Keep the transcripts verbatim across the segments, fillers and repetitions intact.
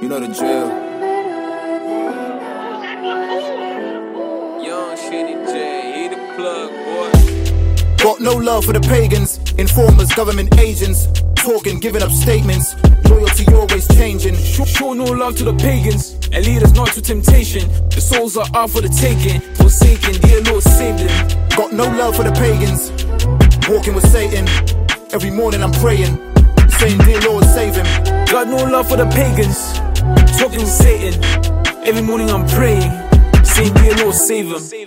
know the drill. Young Shitty J, he the plug, boy. Got no love for the pagans, informers, government agents, talking, giving up statements. Loyalty always changing. Show no love to the pagans and lead us not to temptation. The souls are out for the taking, forsaken, dear Lord save them. Got no love for the pagans, walking with Satan. Every morning I'm praying, saying dear Lord save him. Got no love for the pagans, talking with Satan. Every morning I'm praying, saying dear Lord save him.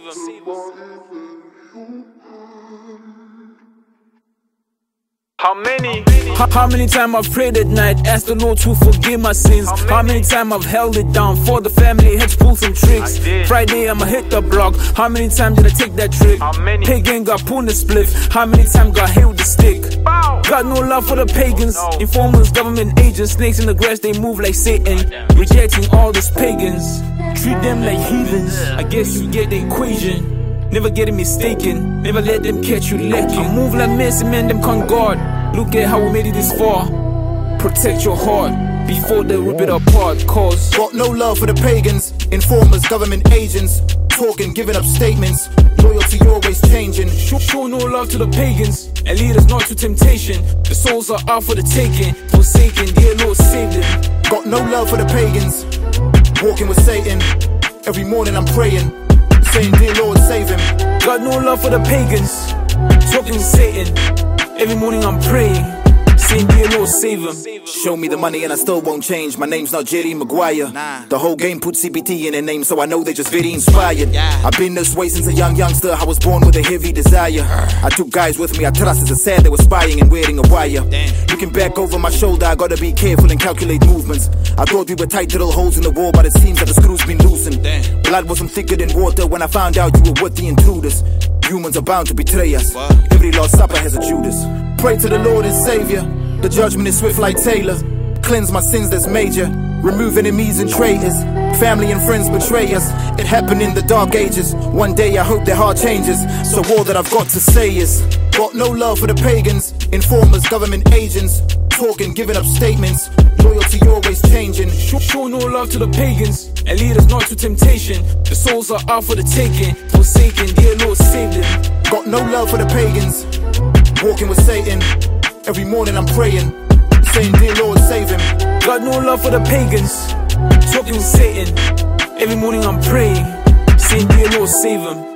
How many? How, how many times I've prayed at night, asked the Lord to forgive my sins. How many, how many times I've held it down for the family, had to pull some tricks. Friday I'ma hit the block. How many times did I take that trip? Pagan got pulled the spliff. How many times got hit with the stick? Bow. Got no love for the pagans, no. Informers, government agents, snakes in the grass, they move like Satan. Rejecting all these pagans, treat them like heathens. I guess you get the equation. Never get it mistaken, never let them catch you lacking. I move like Messi, man, them can't guard. Look at how we made it this far. Protect your heart before they rip it apart, cause got no love for the pagans, informers, government agents, talking, giving up statements. Loyalty always changing. Show no love to the pagans and lead us not to temptation. The souls are out for the taking, forsaken, dear Lord save them. Got no love for the pagans, walking with Satan. Every morning I'm praying, saying dear Lord save him. Got no love for the pagans, talking with Satan. Every morning I'm praying, saying dear Lord save him. Show me the money and I still won't change. My name's not Jerry Maguire. Nah. The whole game put C B T in their name, so I know they just very inspired. Yeah. I've been this way since a young youngster. I was born with a heavy desire. I took guys with me I trusted as sad they were spying and wearing a wire. Damn. Looking back over my shoulder, I gotta be careful and calculate movements. I thought we were tight little holes in the wall, but it seems that the screws been loosened. Damn. Blood wasn't thicker than water when I found out you were with the intruders. Humans are bound to betray us. What? Every Lord's Supper has a Judas. Pray to the Lord and Savior. The judgment is swift like Taylor. Cleanse my sins that's major. Remove enemies and traitors. Family and friends betray us. It happened in the dark ages. One day I hope their heart changes. So all that I've got to say is got no love for the pagans, informers, government agents, talking, giving up statements. Loyalty always changing. Show no love to the pagans and lead us not to temptation. The souls are out for the taking, forsaken, dear Lord save them. Got no love for the pagans, walking with Satan. Every morning I'm praying, saying dear Lord save him. Got no love for the pagans, talking with Satan. Every morning I'm praying, saying dear Lord save him.